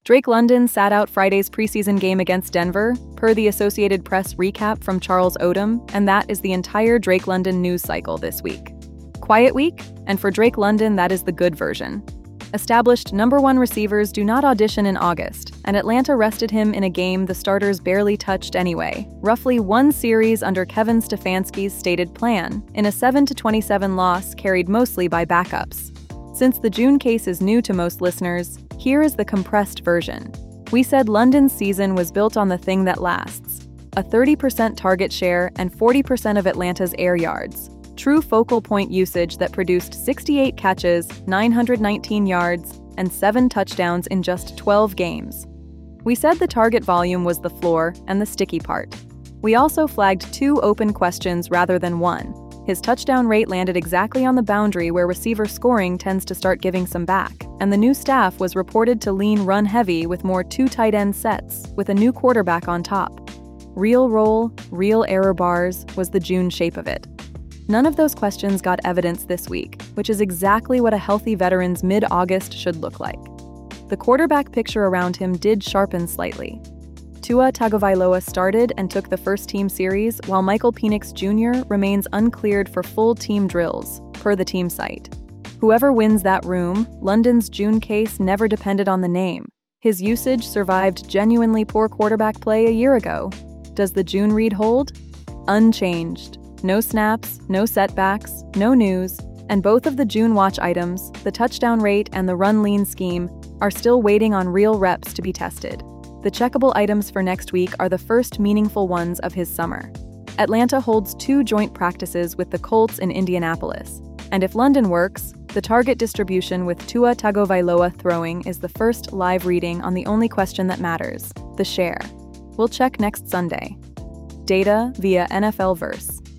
Drake London sat out Friday's preseason game against Denver, per the Associated Press recap from Charles Odom, and that is the entire Drake London news cycle this week. Quiet week, and for Drake London, that is the good version. Established #1 receivers do not audition in August, and Atlanta rested him in a game the starters barely touched anyway, roughly one series under Kevin Stefanski's stated plan, in a 7-27 loss carried mostly by backups. Since the June case is new to most listeners, here is the compressed version. We said London's season was built on the thing that lasts: a 30% target share and 40% of Atlanta's air yards. True focal point usage that produced 68 catches, 919 yards, and 7 touchdowns in just 12 games. We said the target volume was the floor and the sticky part. We also flagged 2 open questions rather than 1. His touchdown rate landed exactly on the boundary where receiver scoring tends to start giving some back, and the new staff was reported to lean run heavy with more 2 tight end sets, with a new quarterback on top. Real roll, real error bars was the June shape of it. None of those questions got evidence this week, which is exactly what a healthy veteran's mid-August should look like. The quarterback picture around him did sharpen slightly. Tua Tagovailoa started and took the first-team series, while Michael Penix Jr. remains uncleared for full team drills, per the team site. Whoever wins that room, London's June case never depended on the name. His usage survived genuinely poor quarterback play a year ago. Does the June read hold? Unchanged. No snaps, no setbacks, no news, and both of the June watch items, the touchdown rate and the run-lean scheme, are still waiting on real reps to be tested. The checkable items for next week are the first meaningful ones of his summer. Atlanta holds 2 joint practices with the Colts in Indianapolis, and if London works, the target distribution with Tua Tagovailoa throwing is the first live reading on the only question that matters, the share. We'll check next Sunday. Data via NFL Verse.